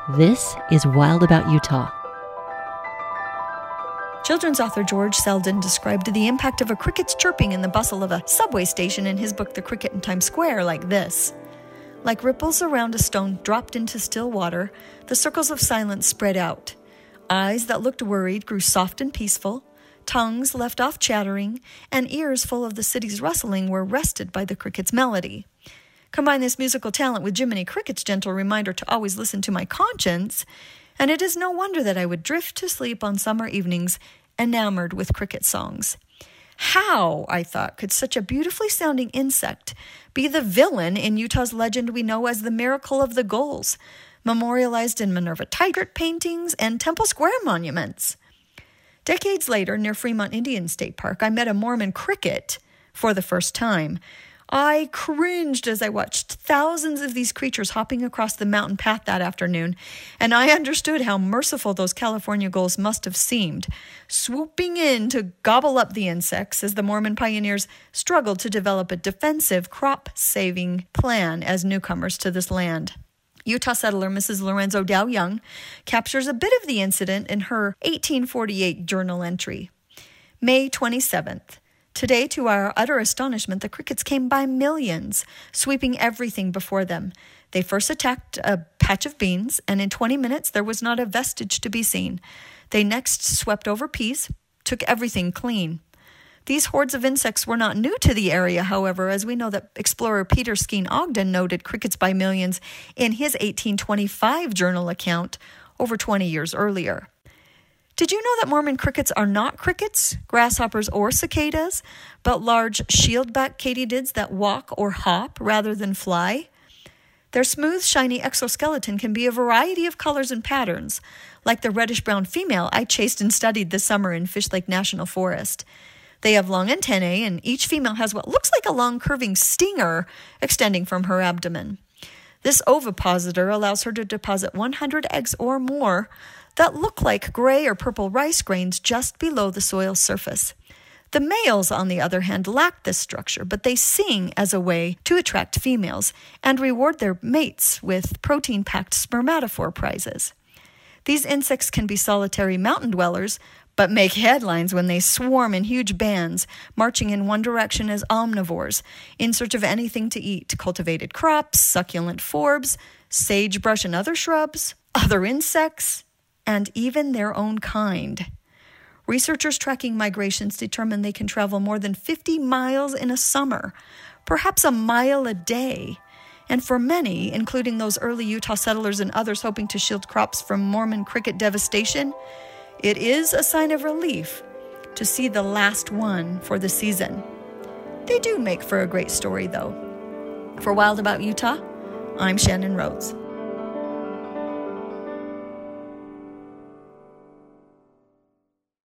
This is Wild About Utah. Children's author George Selden described the impact of a cricket's chirping in the bustle of a subway station in his book The Cricket in Times Square like this. Like ripples around a stone dropped into still water, the circles of silence spread out. Eyes that looked worried grew soft and peaceful. Tongues left off chattering, and ears full of the city's rustling were rested by the cricket's melody. Combine this musical talent with Jiminy Cricket's gentle reminder to always listen to my conscience, and it is no wonder that I would drift to sleep on summer evenings enamored with cricket songs. How, I thought, could such a beautifully sounding insect be the villain in Utah's legend we know as the Miracle of the Gulls, memorialized in Minerva Tigert paintings and Temple Square monuments? Decades later, near Fremont Indian State Park, I met a Mormon cricket for the first time. I cringed as I watched thousands of these creatures hopping across the mountain path that afternoon, and I understood how merciful those California gulls must have seemed, swooping in to gobble up the insects as the Mormon pioneers struggled to develop a defensive crop-saving plan as newcomers to this land. Utah settler Mrs. Lorenzo Dow Young captures a bit of the incident in her 1848 journal entry. May 27th. Today, to our utter astonishment, the crickets came by millions, sweeping everything before them. They first attacked a patch of beans, and in 20 minutes there was not a vestige to be seen. They next swept over peas, took everything clean. These hordes of insects were not new to the area, however, as we know that explorer Peter Skeen Ogden noted crickets by millions in his 1825 journal account over 20 years earlier. Did you know that Mormon crickets are not crickets, grasshoppers, or cicadas, but large shieldback katydids that walk or hop rather than fly? Their smooth, shiny exoskeleton can be a variety of colors and patterns, like the reddish-brown female I chased and studied this summer in Fish Lake National Forest. They have long antennae, and each female has what looks like a long curving stinger extending from her abdomen. This ovipositor allows her to deposit 100 eggs or more that look like gray or purple rice grains just below the soil surface. The males, on the other hand, lack this structure, but they sing as a way to attract females and reward their mates with protein-packed spermatophore prizes. These insects can be solitary mountain dwellers, but make headlines when they swarm in huge bands, marching in one direction as omnivores, in search of anything to eat: cultivated crops, succulent forbs, sagebrush and other shrubs, other insects, and even their own kind. Researchers tracking migrations determine they can travel more than 50 miles in a summer, perhaps a mile a day. And for many, including those early Utah settlers and others hoping to shield crops from Mormon cricket devastation, it is a sign of relief to see the last one for the season. They do make for a great story, though. For Wild About Utah, I'm Shannon Rhodes.